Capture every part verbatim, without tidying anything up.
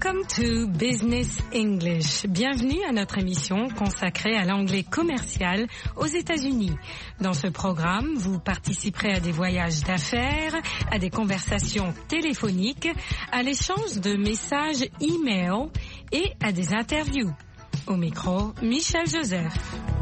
Welcome to Business English. Bienvenue à notre émission consacrée à l'anglais commercial aux États-Unis. Dans ce programme, vous participerez à des voyages d'affaires, à des conversations téléphoniques, à l'échange de messages e-mail et à des interviews. Au micro, Michel Joseph.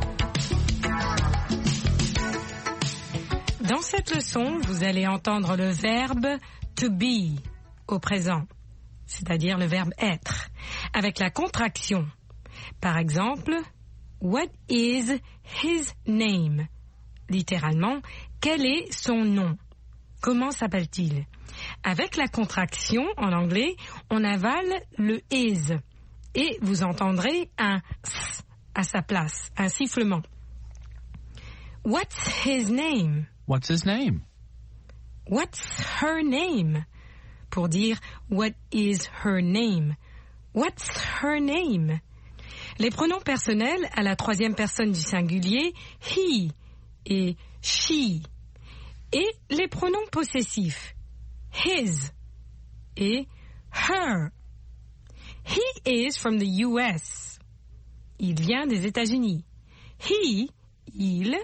Dans cette leçon, vous allez entendre le verbe to be au présent, c'est-à-dire le verbe être, avec la contraction. Par exemple, what is his name? Littéralement, quel est son nom? Comment s'appelle-t-il? Avec la contraction, en anglais, on avale le is et vous entendrez un s à sa place, un sifflement. What's his name? What's his name? What's her name? Pour dire what is her name? What's her name? Les pronoms personnels à la troisième personne du singulier, he et she. Et les pronoms possessifs, his et her. He is from the U S. Il vient des États-Unis. He, il.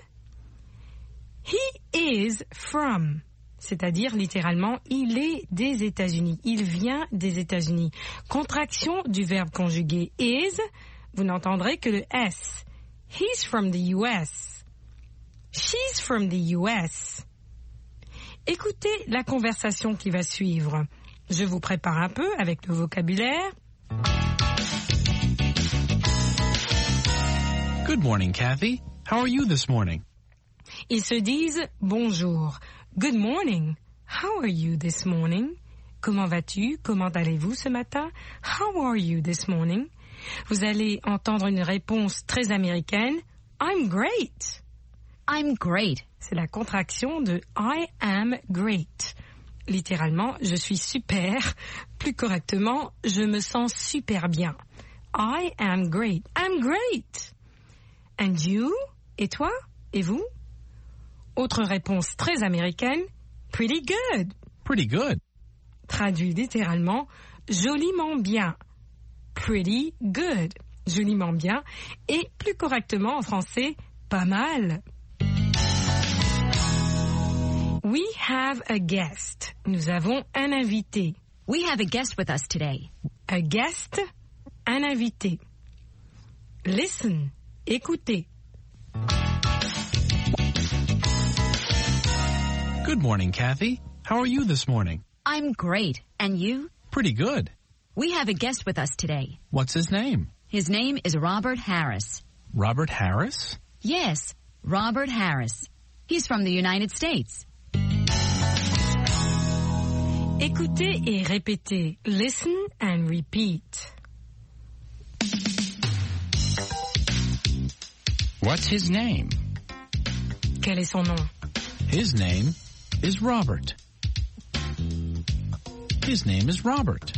He is from. C'est-à-dire, littéralement, il est des États-Unis. Il vient des États-Unis. Contraction du verbe conjugué is, vous n'entendrez que le S. He's from the U S. She's from the U S. Écoutez la conversation qui va suivre. Je vous prépare un peu avec le vocabulaire. Good morning, Kathy. How are you this morning? Ils se disent bonjour. Good morning. How are you this morning? Comment vas-tu? Comment allez-vous ce matin? How are you this morning? Vous allez entendre une réponse très américaine. I'm great. I'm great. C'est la contraction de I am great. Littéralement, je suis super. Plus correctement, je me sens super bien. I am great. I'm great. And you? Et toi? Et vous? Autre réponse très américaine, pretty good. Pretty good. Traduit littéralement, joliment bien. Pretty good. Joliment bien. Et plus correctement en français, pas mal. We have a guest. Nous avons un invité. We have a guest with us today. A guest, un invité. Listen, écoutez. Good morning, Kathy. How are you this morning? I'm great. And you? Pretty good. We have a guest with us today. What's his name? His name is Robert Harris. Robert Harris? Yes, Robert Harris. He's from the United States. Écoutez et répétez. Listen and repeat. What's his name? Quel est son nom? His name is Robert. His name is Robert.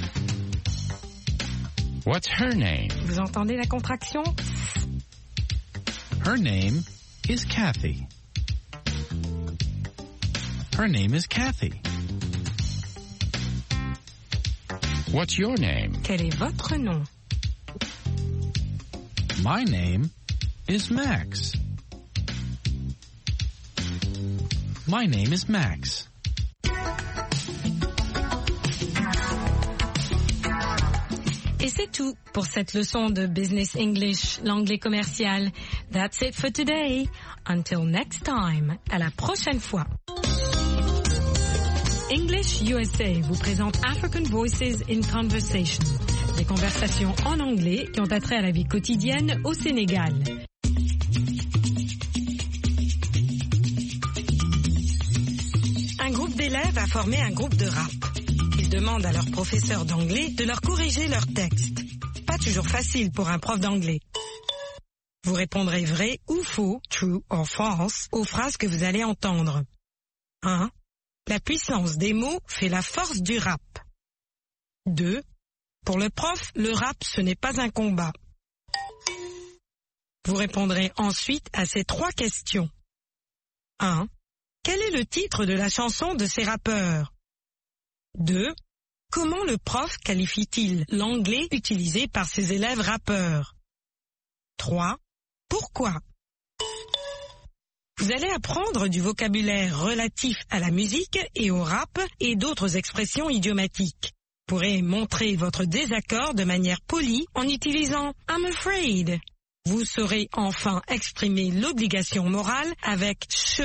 What's her name? Vous entendez la contraction? Her name is Kathy. Her name is Kathy. What's your name? Quel est votre nom? My name is Max. My name is Max. Et c'est tout pour cette leçon de Business English, l'anglais commercial. That's it for today. Until next time. À la prochaine fois. English U S A vous présente African Voices in Conversation. Des conversations en anglais qui ont attrait à la vie quotidienne au Sénégal. Un groupe d'élèves a formé un groupe de rap. Ils demandent à leur professeur d'anglais de leur corriger leurs textes. Pas toujours facile pour un prof d'anglais. Vous répondrez vrai ou faux, true or false, aux phrases que vous allez entendre. un. La puissance des mots fait la force du rap. deux. Pour le prof, le rap, ce n'est pas un combat. Vous répondrez ensuite à ces trois questions. un. Quel est le titre de la chanson de ces rappeurs? deux. Comment le prof qualifie-t-il l'anglais utilisé par ses élèves rappeurs? trois. Pourquoi? Vous allez apprendre du vocabulaire relatif à la musique et au rap et d'autres expressions idiomatiques. Vous pourrez montrer votre désaccord de manière polie en utilisant « I'm afraid ». Vous saurez enfin exprimer l'obligation morale avec « should ».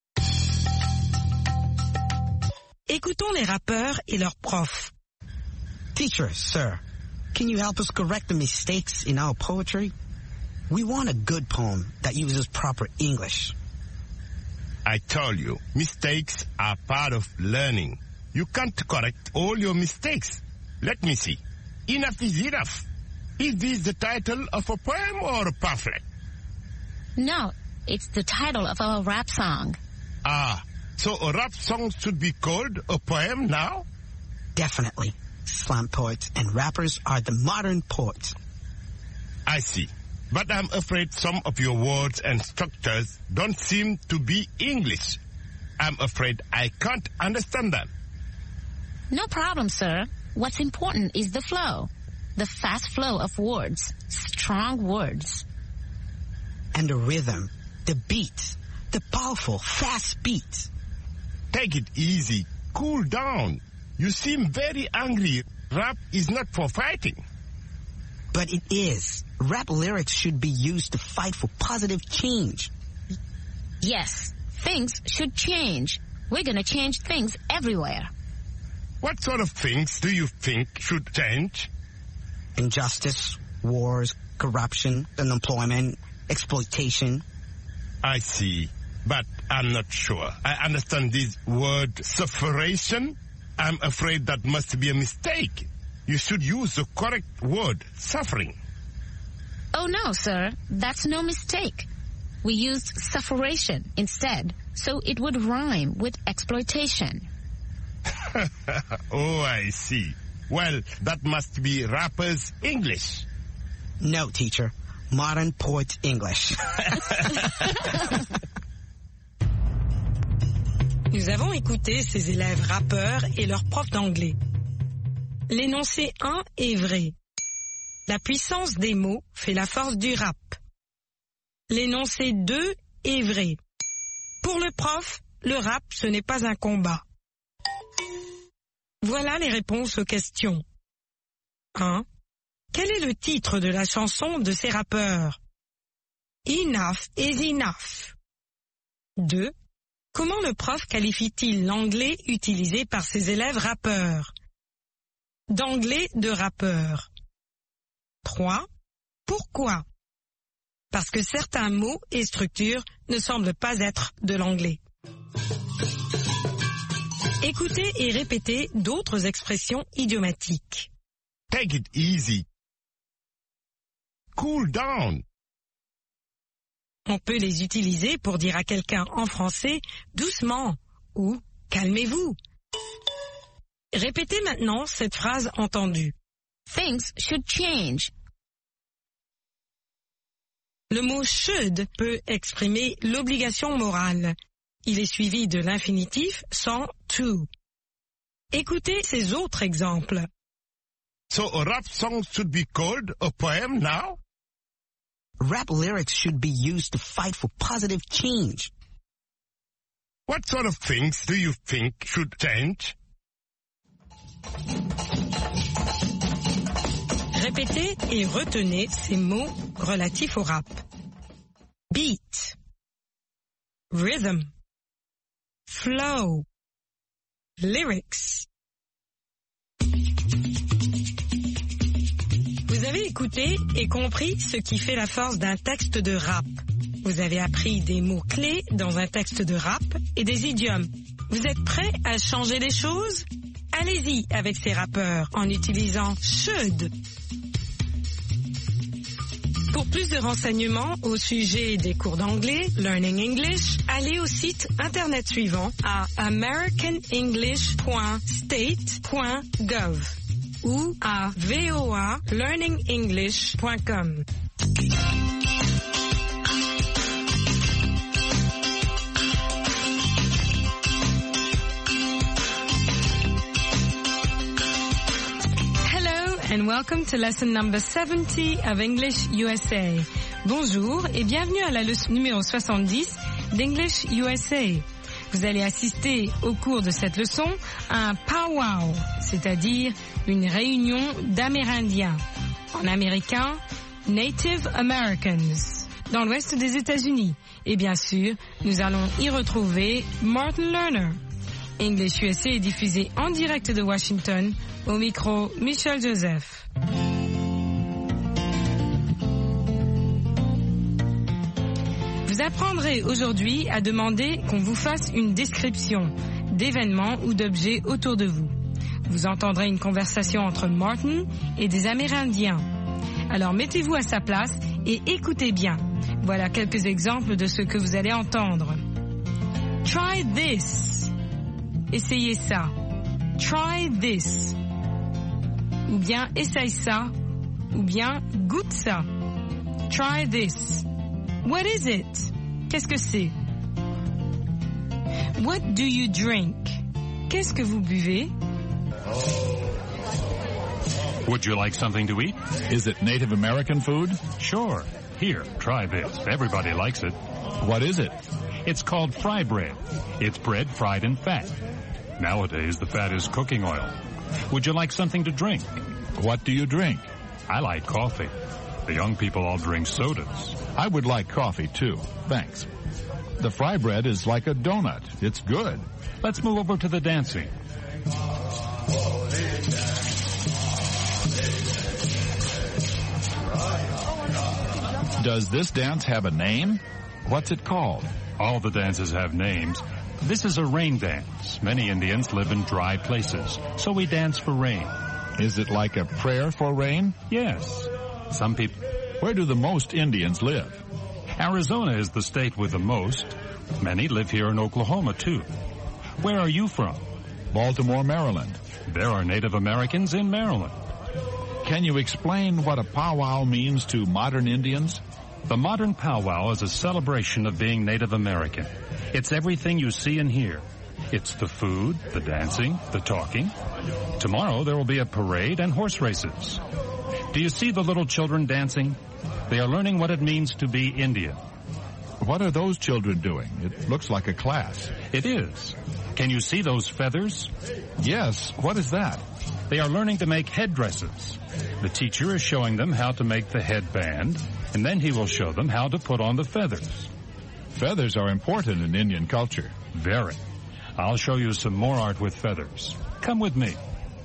Écoutons les rappeurs et leurs profs. Teacher, sir, can you help us correct the mistakes in our poetry? We want a good poem that uses proper English. I told you, mistakes are part of learning. You can't correct all your mistakes. Let me see. Enough is enough. Is this the title of a poem or a pamphlet? No, it's the title of our rap song. Ah, so a rap song should be called a poem now? Definitely. Slam poets and rappers are the modern poets. I see. But I'm afraid some of your words and structures don't seem to be English. I'm afraid I can't understand them. No problem, sir. What's important is the flow. The fast flow of words. Strong words. And the rhythm, the beat, the powerful, fast beat. Take it easy. Cool down. You seem very angry. Rap is not for fighting. But it is. Rap lyrics should be used to fight for positive change. Yes, things should change. We're gonna change things everywhere. What sort of things do you think should change? Injustice, wars, corruption, unemployment, exploitation. I see, but I'm not sure. I understand this word sufferation. I'm afraid that must be a mistake. You should use the correct word, suffering. Oh no, sir, that's no mistake. We used sufferation instead, so it would rhyme with exploitation. Oh, I see. Well, that must be rappers' English. No, teacher. Modern poets' English. Nous avons écouté ces élèves rappeurs et leurs profs d'anglais. L'énoncé un est vrai. La puissance des mots fait la force du rap. L'énoncé deux est vrai. Pour le prof, le rap, ce n'est pas un combat. Voilà les réponses aux questions. un. Quel est le titre de la chanson de ces rappeurs? Enough is enough. deux. Comment le prof qualifie-t-il l'anglais utilisé par ses élèves rappeurs? D'anglais de rappeur. trois. Pourquoi? Parce que certains mots et structures ne semblent pas être de l'anglais. Écoutez et répétez d'autres expressions idiomatiques. Take it easy. Cool down. On peut les utiliser pour dire à quelqu'un en français « doucement » ou « calmez-vous ». Répétez maintenant cette phrase entendue. Things should change. Le mot should peut exprimer l'obligation morale. Il est suivi de l'infinitif sans to. Écoutez ces autres exemples. So a rap song should be called a poem now? Rap lyrics should be used to fight for positive change. What sort of things do you think should change? Répétez et retenez ces mots relatifs au rap. Beat, rhythm, flow, lyrics. Vous avez écouté et compris ce qui fait la force d'un texte de rap. Vous avez appris des mots-clés dans un texte de rap et des idiomes. Vous êtes prêts à changer les choses? Allez-y avec ces rappeurs en utilisant should. Pour plus de renseignements au sujet des cours d'anglais, Learning English, allez au site internet suivant à american english point state point gov ou à v o a learning english point com. and welcome to lesson number seventy of English U S A. Bonjour et bienvenue à la leçon numéro soixante-dix d'English U S A. Vous allez assister au cours de cette leçon à un powwow, c'est-à-dire une réunion d'Amérindiens. En américain, Native Americans, dans l'ouest des États-Unis. Et bien sûr, nous allons y retrouver Martin Lerner. English U S A est diffusé en direct de Washington. Au micro, Michel Joseph. Vous apprendrez aujourd'hui à demander qu'on vous fasse une description d'événements ou d'objets autour de vous. Vous entendrez une conversation entre Martin et des Amérindiens. Alors mettez-vous à sa place et écoutez bien. Voilà quelques exemples de ce que vous allez entendre. Try this. Essayez ça. Try this. Ou bien essaye ça. Ou bien goûte ça. Try this. What is it? Qu'est-ce que c'est? What do you drink? Qu'est-ce que vous buvez? Would you like something to eat? Is it Native American food? Sure. Here, try this. Everybody likes it. What is it? It's called fry bread. It's bread fried in fat. Nowadays, the fat is cooking oil. Would you like something to drink? What do you drink? I like coffee. The young people all drink sodas. I would like coffee, too. Thanks. The fry bread is like a donut. It's good. Let's move over to the dancing. Does this dance have a name? What's it called? All the dances have names. This is a rain dance. Many Indians live in dry places, so we dance for rain. Is it like a prayer for rain? Yes. Some people... Where do the most Indians live? Arizona is the state with the most. Many live here in Oklahoma, too. Where are you from? Baltimore, Maryland. There are Native Americans in Maryland. Can you explain what a powwow means to modern Indians? The modern powwow is a celebration of being Native American. It's everything you see and hear. It's the food, the dancing, the talking. Tomorrow there will be a parade and horse races. Do you see the little children dancing? They are learning what it means to be Indian. What are those children doing? It looks like a class. It is. Can you see those feathers? Yes. What is that? They are learning to make headdresses. The teacher is showing them how to make the headband, and then he will show them how to put on the feathers. Feathers are important in Indian culture. Very. I'll show you some more art with feathers. Come with me.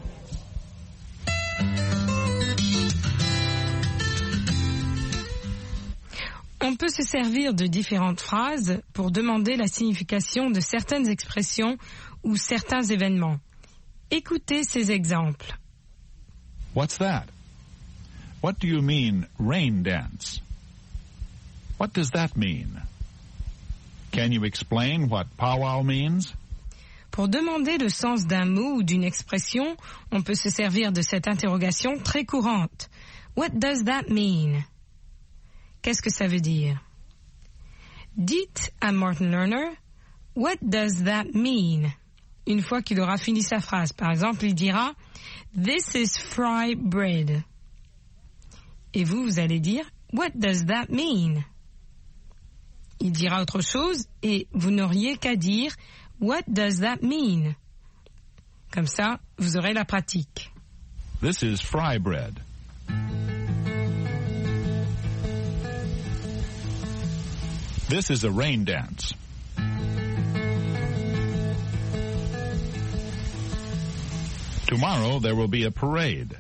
On peut se servir de différentes phrases pour demander la signification de certaines expressions ou certains événements. Écoutez ces exemples. What's that? What do you mean, rain dance? What does that mean? Can you explain what powwow means? Pour demander le sens d'un mot ou d'une expression, on peut se servir de cette interrogation très courante. What does that mean? Qu'est-ce que ça veut dire? Dites à Martin Lerner, what does that mean? Une fois qu'il aura fini sa phrase. Par exemple, il dira, this is fry bread. Et vous, vous allez dire, what does that mean? Il dira autre chose et vous n'auriez qu'à dire, what does that mean? Comme ça, vous aurez la pratique. This is fry bread. This is a rain dance. Tomorrow there will be a parade.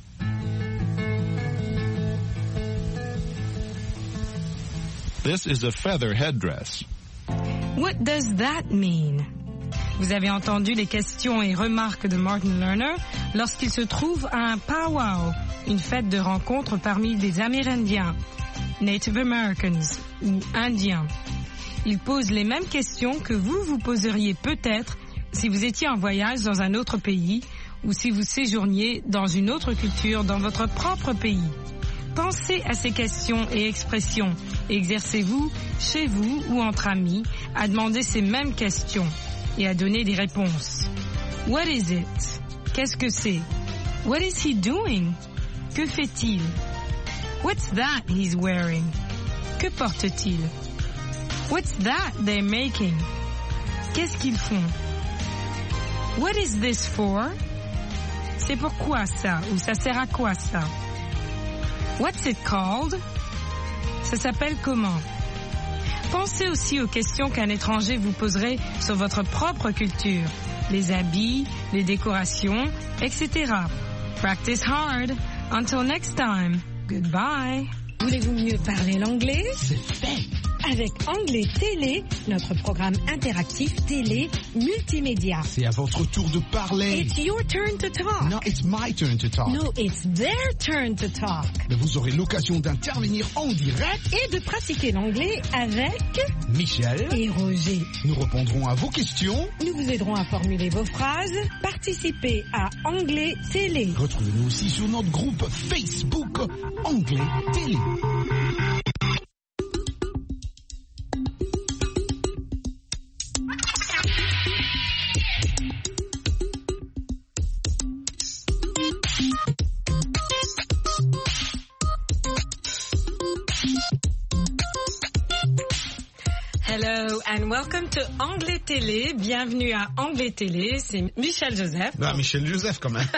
This is a feather headdress. What does that mean? Vous avez entendu les questions et remarques de Martin Lerner lorsqu'il se trouve à un powwow, une fête de rencontre parmi des Amérindiens, Native Americans ou Indiens. Il pose les mêmes questions que vous vous poseriez peut-être si vous étiez en voyage dans un autre pays ou si vous séjourniez dans une autre culture dans votre propre pays. Pensez à ces questions et expressions et exercez-vous, chez vous ou entre amis, à demander ces mêmes questions et à donner des réponses. What is it? Qu'est-ce que c'est? What is he doing? Que fait-il? What's that he's wearing? Que porte-t-il? What's that they're making? Qu'est-ce qu'ils font? What is this for? C'est pourquoi ça? Ou ça sert à quoi ça? What's it called? Ça s'appelle comment? Pensez aussi aux questions qu'un étranger vous poserait sur votre propre culture, les habits, les décorations, et cetera. Practice hard. Until next time. Goodbye. Voulez-vous mieux parler l'anglais? C'est fait. Avec Anglais Télé, notre programme interactif télé multimédia. C'est à votre tour de parler. It's your turn to talk. No, it's my turn to talk. No, it's their turn to talk. Mais vous aurez l'occasion d'intervenir en direct et de pratiquer l'anglais avec Michel et Roger. Nous répondrons à vos questions. Nous vous aiderons à formuler vos phrases. Participez à Anglais Télé. Retrouvez-nous aussi sur notre groupe Facebook Anglais Télé. Hello and welcome to Anglais Télé. Bienvenue à Anglais Télé. C'est Michel Joseph. Ah, Michel Joseph quand même.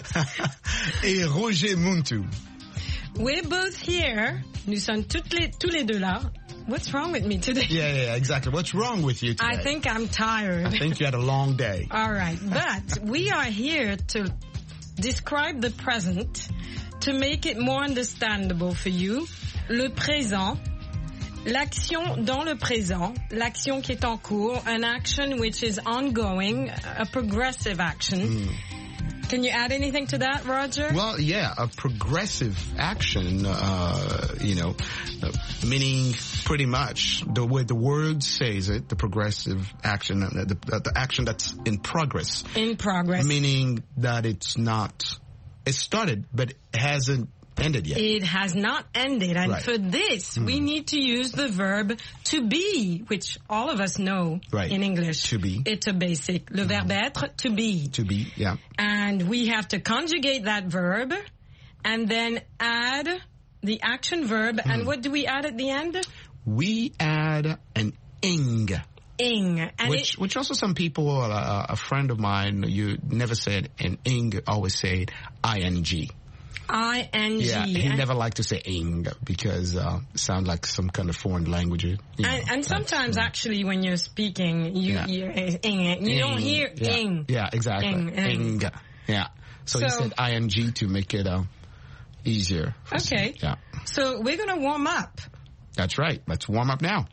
Et Roger Muntu. We're both here. Nous sommes toutes les, tous les deux là. What's wrong with me today? Yeah, yeah, exactly. What's wrong with you today? I think I'm tired. I think you had a long day. All right, but we are here to describe the present, to make it more understandable for you. Le présent. L'action dans le présent, l'action qui est en cours, an action which is ongoing, a progressive action. Mm. Can you add anything to that, Roger? Well, yeah, a progressive action, uh, you know, uh, meaning pretty much the way the word says it, the progressive action, the, the, the action that's in progress. In progress. Meaning that it's not, it started, but it hasn't ended yet. It has not ended, and right. for this, mm. we need to use the verb to be, which all of us know right. in English. To be. It's a basic. Le mm. verbe être, to be. To be, yeah. And we have to conjugate that verb, and then add the action verb, mm. and what do we add at the end? We add an ing. Ing. And which, it, which also some people, uh, a friend of mine, you never said an ing, always said ing. I N G. Yeah, he never liked to say ing because uh, it sounds like some kind of foreign language. You know, and, and sometimes uh, actually when you're speaking, you yeah. hear ing. You ing. don't hear yeah. ing. Yeah, exactly. Ing. ing. ing. Yeah. So, so he said ing to make it uh, easier. Okay. Some, yeah. So we're going to warm up. That's right. Let's warm up now.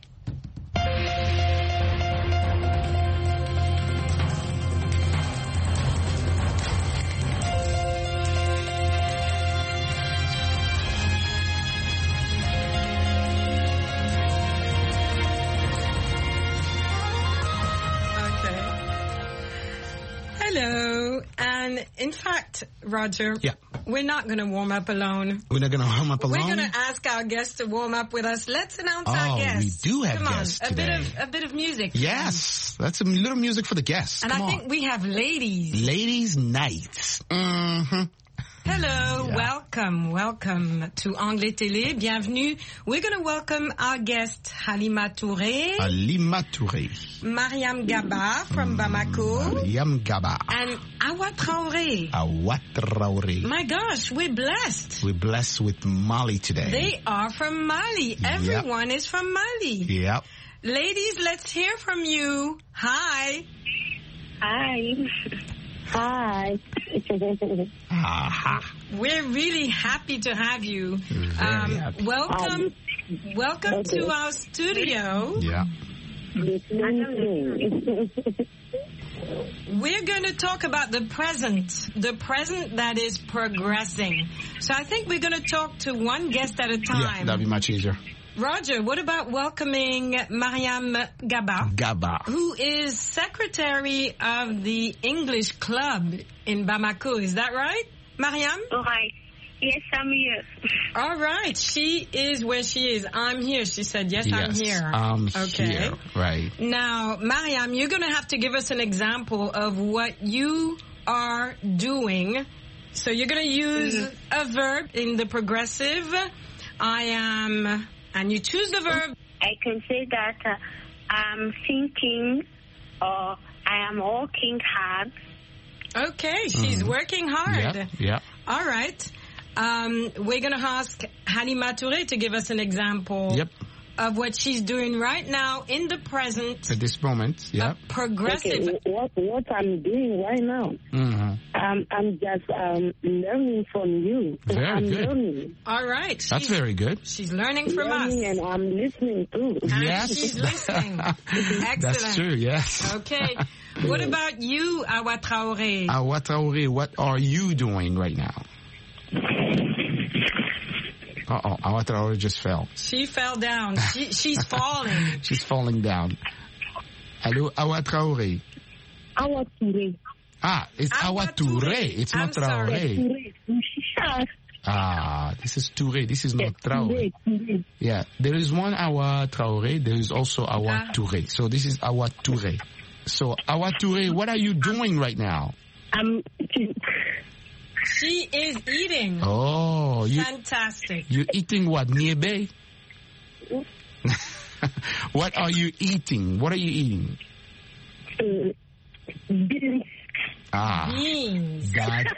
Hello, and in fact, Roger, yeah. we're not going to warm up alone. We're not going to warm up alone? We're going to ask our guests to warm up with us. Let's announce oh, our guests. we do have Come guests on, today. A bit of, a bit of music. Yes, that's a little music for the guests. And Come I on. think we have ladies. Ladies' nights. Mm-hmm. Hello, yeah. welcome, welcome to Anglais Télé. Bienvenue. We're going to welcome our guest Halima Touré. Halima Touré. Mariam Gaba from mm, Bamako. Mariam Gaba. And Awa Traoré. Awa Traoré. My gosh, we're blessed. We're blessed with Mali today. They are from Mali. Everyone yep. is from Mali. Yep. Ladies, let's hear from you. Hi. Hi. Hi. Aha. We're really happy to have you. Um, happy. Welcome, um, welcome okay. to our studio. Yeah. We're going to talk about the present, the present that is progressing. So I think we're going to talk to one guest at a time. Yeah, that'd be much easier. Roger, what about welcoming Mariam Gaba? Gaba. Who is secretary of the English Club in Bamako. Is that right, Mariam? All right. Yes, I'm here. All right. She is where she is. I'm here. She said, yes, yes I'm here. I'm okay. here. Right. Now, Mariam, you're going to have to give us an example of what you are doing So you're going to use mm-hmm. a verb in the progressive. I am, and you choose the verb. I can say that uh, I'm thinking or I am working hard. Okay, she's mm-hmm. working hard. Yeah, yeah. All right. Um, we're going to ask Halima Touré to give us an example yep. of what she's doing right now in the present. At this moment, yeah. Progressive. Okay, what, what I'm doing right now, mm-hmm. um, I'm just um, learning from you. Very I'm good. Learning. All right. That's very good. She's learning from learning us. And I'm listening too. And yes. she's listening. Excellent. That's true, yes. Okay. What about you, Awa Traoré? Awa Traoré, what are you doing right now? Uh-oh, Awa Traoré just fell. She fell down. She, she's falling. She's falling down. Hello, Awa Traoré. Awa Touré. Ah, it's Awa, Awa Touré. Touré. It's not I'm Traoré. Ah, this is Touré. This is not Traoré. Yeah, there is one Awa Traoré. There is also Awa ah. Touré. So this is Awa Touré. So, Awa Touré, what are you doing right now? I'm She is eating. Oh, you, fantastic. You're eating what? Niébé? What are you eating? What are you eating? Uh, beans. Ah, beans. That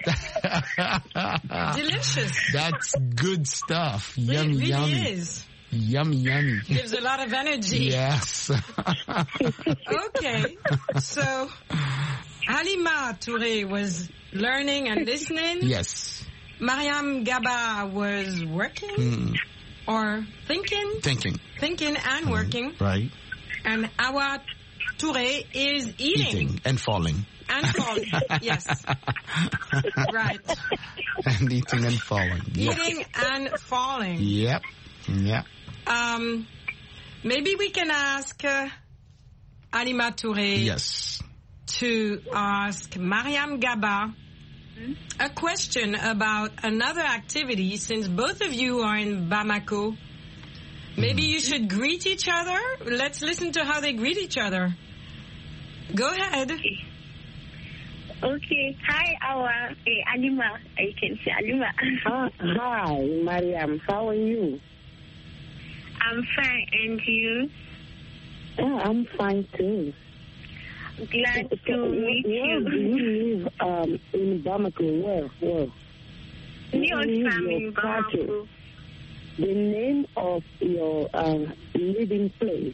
delicious. That's good stuff. It yummy, really yummy. Is. Yummy, yummy. Gives a lot of energy. Yes. Okay, so Halima Touré was learning and listening. Yes. Mariam Gaba was working mm. or thinking. Thinking. Thinking and mm. working. Right. And Awa Touré is eating. Eating and falling. And falling, yes. Right. And eating and falling. Eating yes. and falling. Yep. Yeah. Um, maybe we can ask uh, Halima Touré. Yes. To ask Mariam Gaba a question about another activity. Since both of you are in Bamako, maybe you should greet each other. Let's listen to how they greet each other. Go ahead. Okay. Okay. Hi, Awa. Hey, Halima. I can say Halima. uh, hi, Mariam. How are you? I'm fine. And you? Oh, I'm fine too. Glad so, to so meet where, you. Where do you live um, in Bamako? Where? Where? Me also in Bamako. The name of your uh, living place.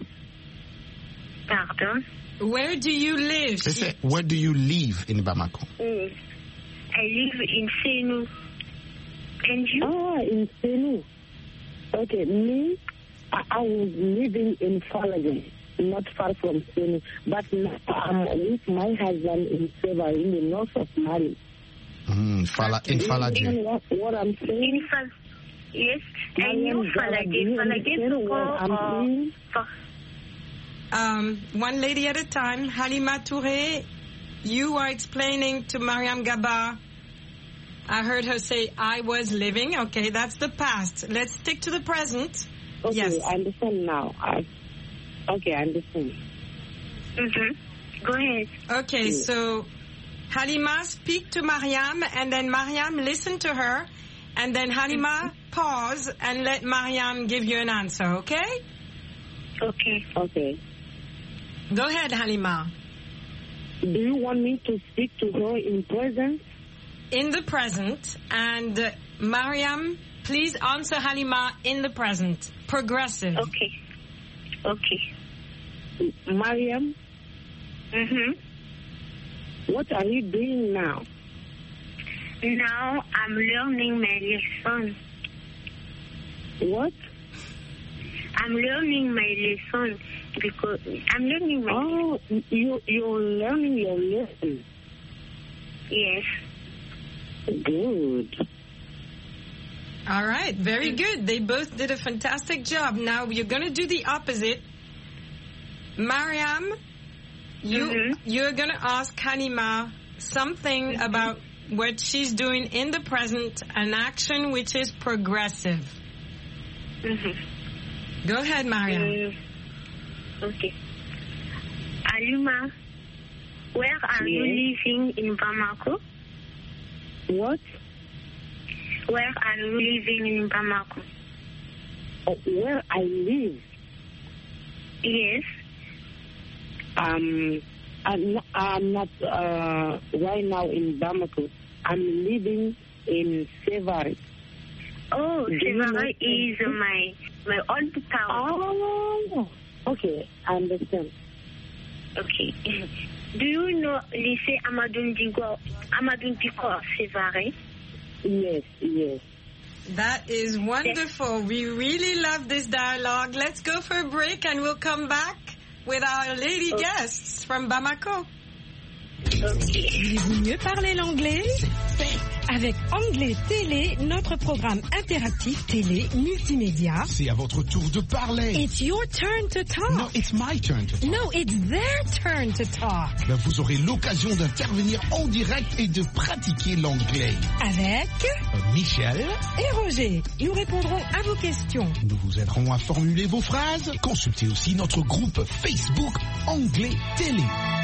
Pardon? Where do you live? Say, where do you live in Bamako? Mm. I live in Senou. And you? Ah, in Senou. Okay, me, I, I was living in Falagé, not far from Senou. But now I'm with my husband in Seva, in the north of Mali. Mm, Fala, in Falagé. What, what I'm saying? In Fal- yes, I know Falagé. Falagé for... Um, one lady at a time. Halima Touré, you are explaining to Mariam Gaba. I heard her say, I was living. Okay, that's the past. Let's stick to the present. Okay, yes. I understand now. I, okay, I understand. Mm-hmm. Go ahead. Okay, yeah. So Halima, speak to Mariam, and then Mariam, listen to her, and then Halima, pause, and let Mariam give you an answer, okay? Okay. Okay. Go ahead, Halima. Do you want me to speak to her in present? In the present. And uh, Mariam, please answer Halima in the present. Progressive. Okay. Okay. Mariam? Mm-hmm. What are you doing now? Now I'm learning my lesson. What? I'm learning my lesson because I'm learning my Oh, lesson. you, you're learning your lesson? Yes. Good. All right, very good. They both did a fantastic job. Now you're going to do the opposite. Mariam, you, mm-hmm. you're going to ask Halima something mm-hmm. about what she's doing in the present, an action which is progressive. Mm-hmm. Go ahead, Mariam. Uh, okay. Halima, where are yes. you living in Bamako? What? Where are you living in Bamako? Uh, where I live? Yes. Um, I'm not, I'm not uh, right now in Bamako. I'm living in Sevare. Oh, Do you know Sevare is my my old town. Oh, okay, I understand. Okay. Do you know Lycée Amadou Diko, Amadou Diko, Sevare? Yes, yes. That is wonderful. We really love this dialogue. Let's go for a break and we'll come back with our lady okay. guests from Bamako. Okay. Voulez-vous mieux parler l'anglais? Avec Anglais Télé, notre programme interactif télé multimédia. C'est à votre tour de parler. It's your turn to talk. No, it's my turn to talk. No, it's their turn to talk. Ben, vous aurez l'occasion d'intervenir en direct et de pratiquer l'anglais. Avec Michel et Roger. Nous répondrons à vos questions. Nous vous aiderons à formuler vos phrases. Consultez aussi notre groupe Facebook Anglais Télé.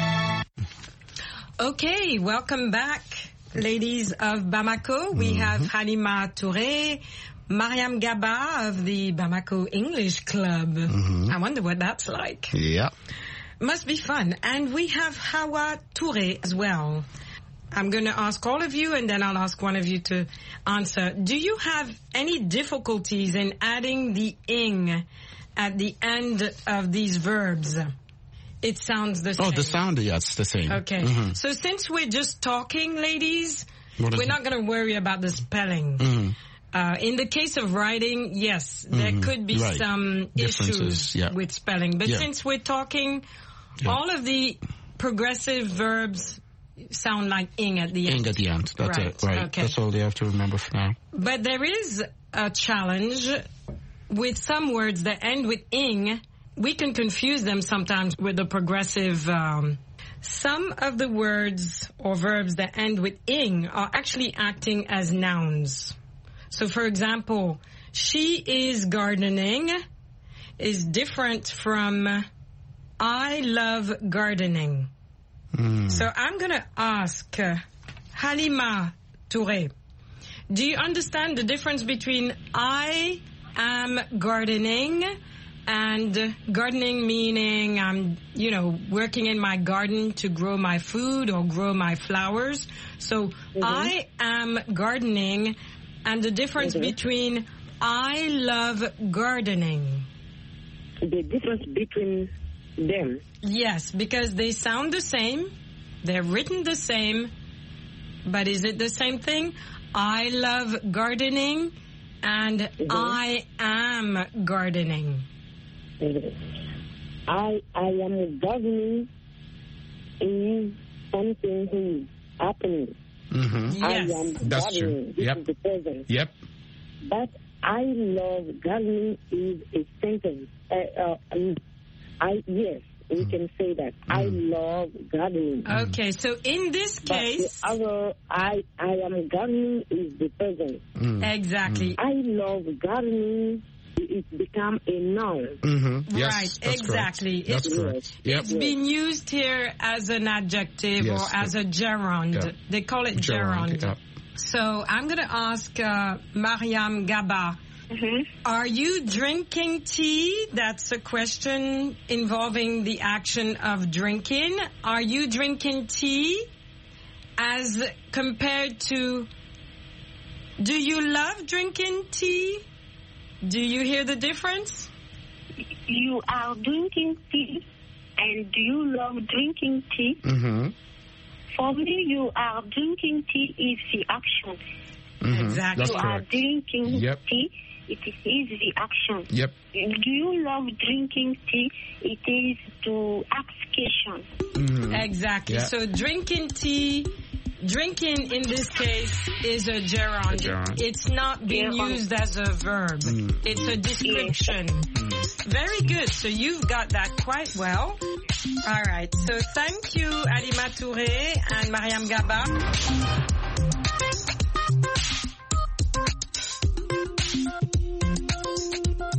Okay, welcome back, ladies of Bamako. We mm-hmm. have Halima Touré, Mariam Gaba of the Bamako English Club. Mm-hmm. I wonder what that's like. Yeah. Must be fun. And we have Hawa Touré as well. I'm going to ask all of you and then I'll ask one of you to answer. Do you have any difficulties in adding the ing at the end of these verbs? It sounds the same. Oh, the sound, yeah, it's the same. Okay. Mm-hmm. So since we're just talking, ladies, we're it? not going to worry about the spelling. Mm-hmm. Uh, in the case of writing, yes, there mm-hmm. could be right. some issues yeah. with spelling. But yeah. since we're talking, yeah. all of the progressive verbs sound like ing at the end. Ing at the end. That's right. it. Right. Okay. That's all they have to remember for now. But there is a challenge with some words that end with ing. We can confuse them sometimes with the progressive. Um, some of the words or verbs that end with ing are actually acting as nouns. So, for example, she is gardening is different from I love gardening. Mm. So I'm going to ask uh, Halima Touré, do you understand the difference between I am gardening and gardening meaning I'm, you know, working in my garden to grow my food or grow my flowers. So mm-hmm. I am gardening and the difference mm-hmm. between I love gardening. The difference between them? Yes, because they sound the same. They're written the same. But is it the same thing? I love gardening and mm-hmm. I am gardening. I I am gardening is something that is happening. Mm-hmm. Yes. I am That's gardening. true. This Yep. is the present. Yep. But I love gardening is a sentence. Uh, uh, um, I yes, we mm. can say that. Mm. I love gardening. Okay, so in this case, but the other I I am gardening is the present. Mm. Exactly. I love gardening. It become a noun. Mm-hmm. Yes, right, that's exactly. Correct. That's it's, correct. Yep. It's been used here as an adjective yes, or as a gerund. Yeah. They call it gerund. gerund. Yeah. So I'm going to ask uh, Mariam Gaba, mm-hmm. are you drinking tea? That's a question involving the action of drinking. Are you drinking tea as compared to, do you love drinking tea? Do you hear the difference? You are drinking tea, and do you love drinking tea? Mm-hmm. For me, you are drinking tea is the action. Mm-hmm. Exactly. That's you correct. are drinking Yep. tea, it is the action. Yep. Do you love drinking tea? It is to ask question. Mm-hmm. Exactly. Yeah. So drinking tea, drinking in this case is a gerund. A gerund. It's not being Gerund. used as a verb. Mm. It's a description. Mm. Very good. So you've got that quite well. All right. So thank you, Halima Touré and Mariam Gaba.